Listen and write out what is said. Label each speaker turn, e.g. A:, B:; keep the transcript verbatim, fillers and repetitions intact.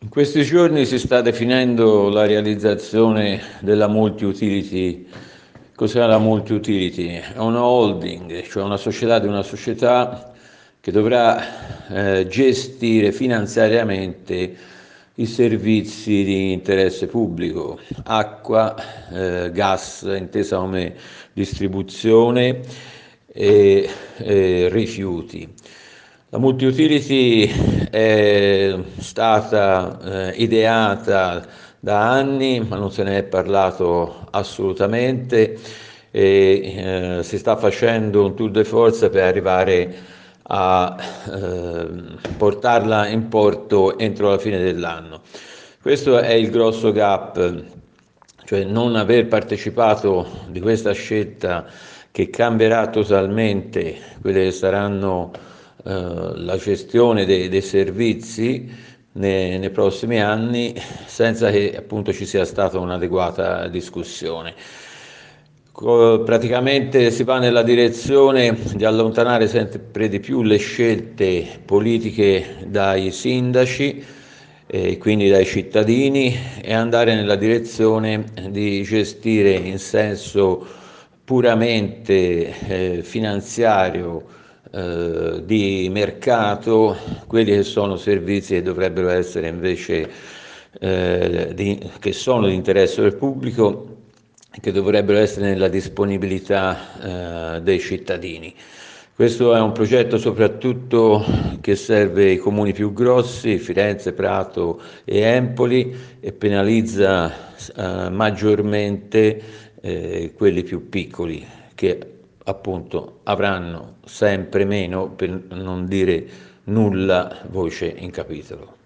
A: In questi giorni si sta definendo la realizzazione della multi-utility. Cos'è la multi-utility? È una holding, cioè una società di una società che dovrà eh, gestire finanziariamente i servizi di interesse pubblico, acqua, eh, gas, intesa come distribuzione e, e rifiuti. La multi-utility è stata eh, ideata da anni, ma non se ne è parlato assolutamente e eh, si sta facendo un tour de force per arrivare a eh, portarla in porto entro la fine dell'anno. Questo è il grosso gap, cioè non aver partecipato di questa scelta che cambierà totalmente quelle che saranno eh, la gestione dei, dei servizi nei, nei prossimi anni senza che appunto ci sia stata un'adeguata discussione. Praticamente si va nella direzione di allontanare sempre di più le scelte politiche dai sindaci e quindi dai cittadini e andare nella direzione di gestire in senso puramente eh, finanziario, eh, di mercato, quelli che sono servizi che dovrebbero essere invece eh, di, che sono di interesse del pubblico, che dovrebbero essere nella disponibilità eh, dei cittadini. Questo è un progetto soprattutto che serve i comuni più grossi, Firenze, Prato e Empoli, e penalizza eh, maggiormente eh, quelli più piccoli che appunto avranno sempre meno, per non dire nulla, voce in capitolo.